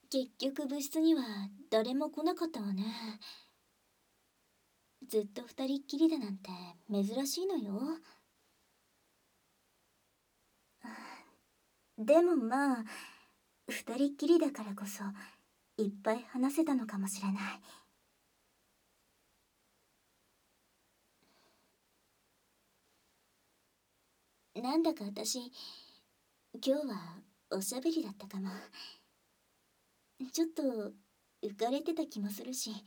結局部室には誰も来なかったわね。ずっと二人っきりだなんて珍しいのよ。でもまあ、二人っきりだからこそいっぱい話せたのかもしれない。なんだか私、今日はおしゃべりだったかも。ちょっと浮かれてた気もするし。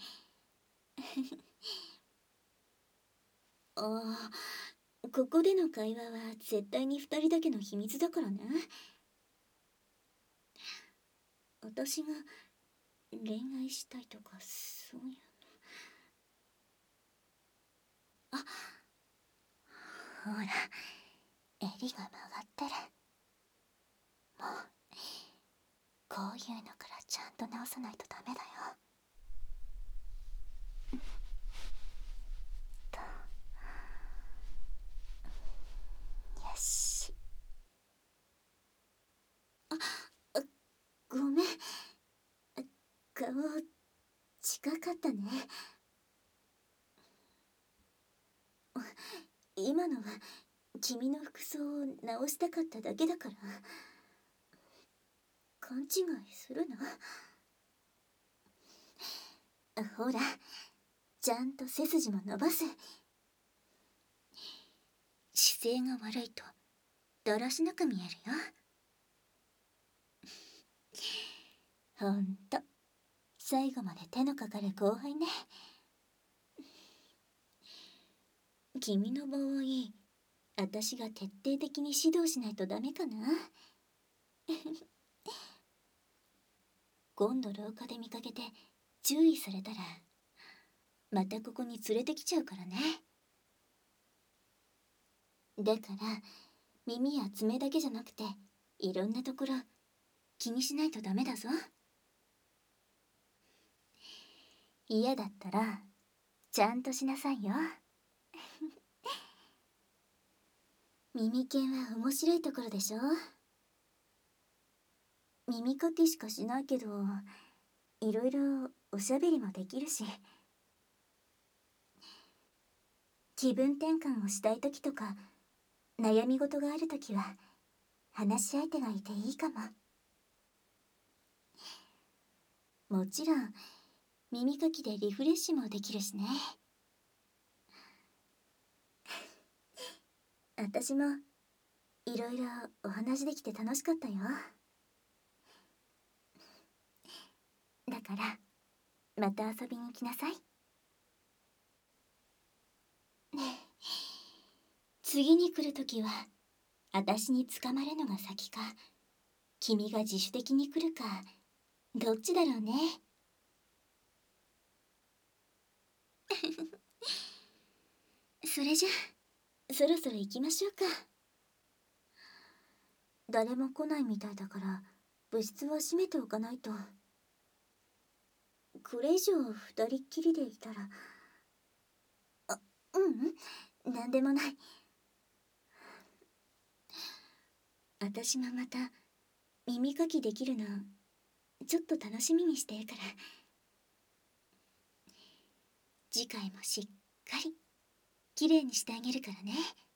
ああ、ここでの会話は絶対に二人だけの秘密だからね。私が恋愛したいとかそういうの。あ、ほら、襟が曲がってる。もうこういうのからちゃんと直さないとダメだよ。と、よし。あ、ごめん。顔近かったね。今のは君の服装を直したかっただけだから。勘違いするな。ほら、ちゃんと背筋も伸ばす。姿勢が悪いとだらしなく見えるよ。ほんと最後まで手のかかる後輩ね。君の場合、私が徹底的に指導しないとダメかな。今度廊下で見かけて注意されたらまたここに連れてきちゃうからね。だから耳や爪だけじゃなくていろんなところ気にしないとダメだぞ。嫌だったらちゃんとしなさいよ。耳犬は面白いところでしょ。耳かきしかしないけどいろいろおしゃべりもできるし、気分転換をしたい時とか悩み事がある時は話し相手がいていいかも。もちろん耳かきでリフレッシュもできるしね。私もいろいろお話できて楽しかったよ。だからまた遊びに来なさい。次に来るときは私に捕まるのが先か君が自主的に来るかどっちだろうね。それじゃそろそろ行きましょうか。誰も来ないみたいだから部室は閉めておかないと。これ以上二人っきりでいたら。なんでもない。私もまた耳かきできるのちょっと楽しみにしてるから。次回もしっかり綺麗にしてあげるからね。